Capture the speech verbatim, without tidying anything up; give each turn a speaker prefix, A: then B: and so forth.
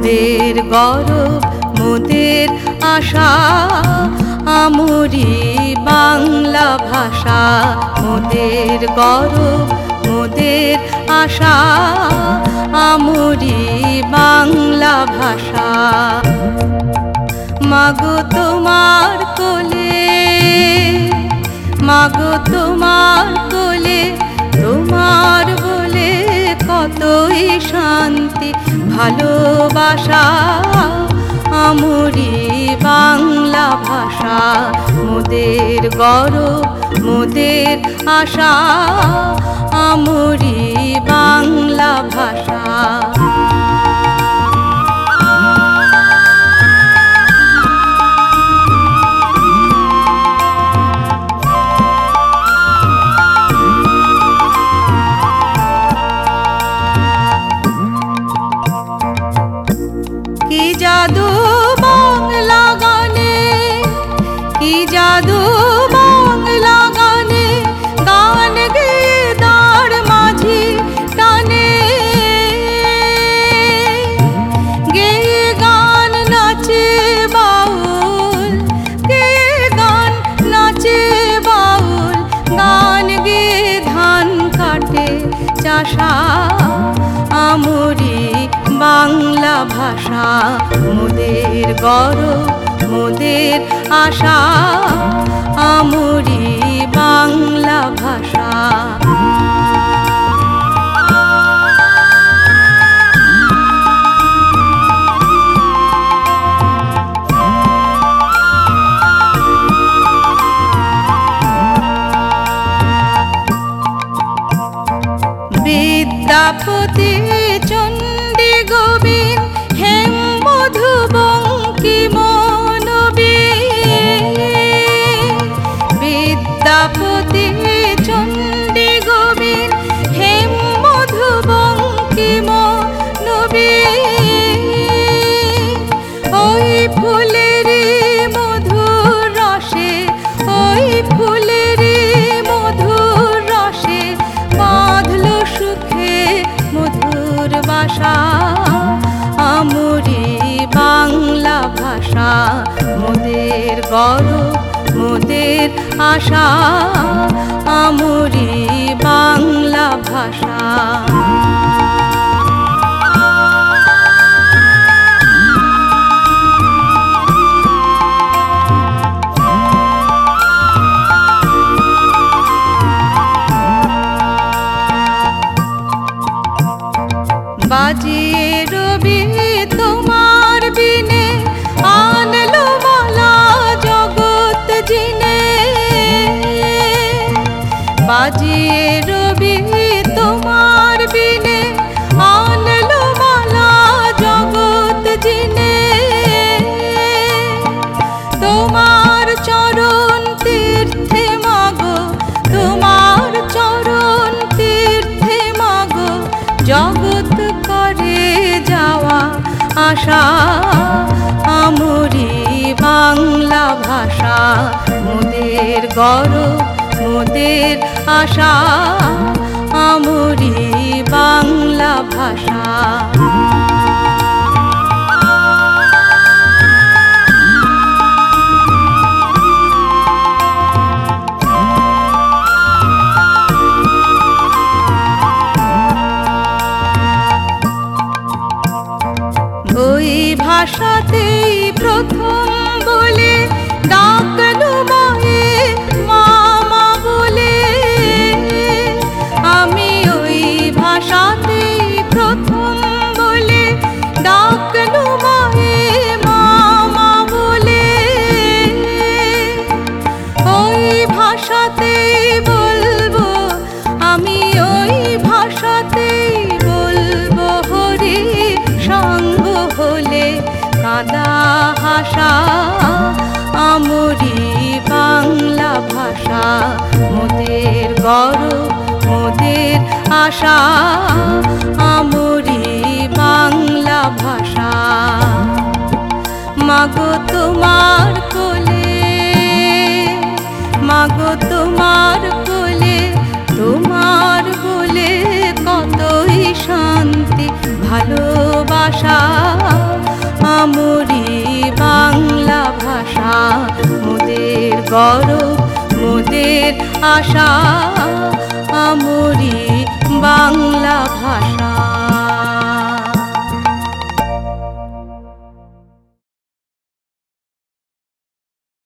A: মোদের গৌরব মোদের আশা আমরি বাংলা ভাষা। মোদের গৌরব মোদের আশা আমরি বাংলা ভাষা। মাগো তোমার কোলে, মাগো তোমার কোলে, তোমার বলে কতই শান্তি ভালোবাসা আমরি বাংলা ভাষা। মোদের গৌরব মোদের আশা আমরি বাংলা ভাষা। কি জাদু বাংলা গানে, কি জাদু বাংলা গানে, গান গেয়ে দাঁড় মাঝি টানে। গেয়ে গান নাচে বাউল, গেয়ে গান নাচে বাউল, গান গেয়ে ধান কাটে চাষা আমরি বাংলা ভাষা। মোদের গৌরব মোদের আশা আমরি বাংলা ভাষা। বিদ্যাপতি চণ্ডী গোবিন্দ হেম মধু বঙ্কিম নবীন। বিদ্যাপতি চণ্ডী গোবিন্দ হেম মধু বঙ্কিম নবীন। ওই ফুলেরই মধুর রসে, ওই ফুলেরই মধুর রসে বাঁধল সুখে মধুর বাসা আমরি বাংলা ভাষা। মোদের গৌরব মোদের আশা আমরি বাংলা ভাষা। বাজিয়ে রবি তোমার বিনে আনলো মালা জগৎ জিনে। বাজিয়ে রবি তোমার বিনে আনলো মালা জগৎ জিনে। তোমার চরণ তীর্থে মাগো, তোমার চরণ তীর্থে মাগো জগৎ করে যাওয়া আশা আমরি বাংলা ভাষা। মোদের গৌরব মোদের আশা আমরি বাংলা ভাষা। ওই ভাষাতেই প্রথম বলে ডাকলো মায়ে মামা বলে। আমি ওই ভাষাতেই প্রথম বলে ডাকলো মায়ে মামা বলে। ওই ভাষাতেই বলবো আমি, ওই ভাষাতেই বলবো হরি সঙ্গ হলে কাদা হাসা আমরি বাংলা ভাষা। মোদের গৌরব মোদের আশা আমরি বাংলা ভাষা। মাগো তোমার কোলে, মাগো তোমার কোলে, তোমার বলে কতই শান্তি ভালোবাসা আমরি বাংলা ভাষা মোদের গৌরব মোদের আশা আমরি বাংলা ভাষা।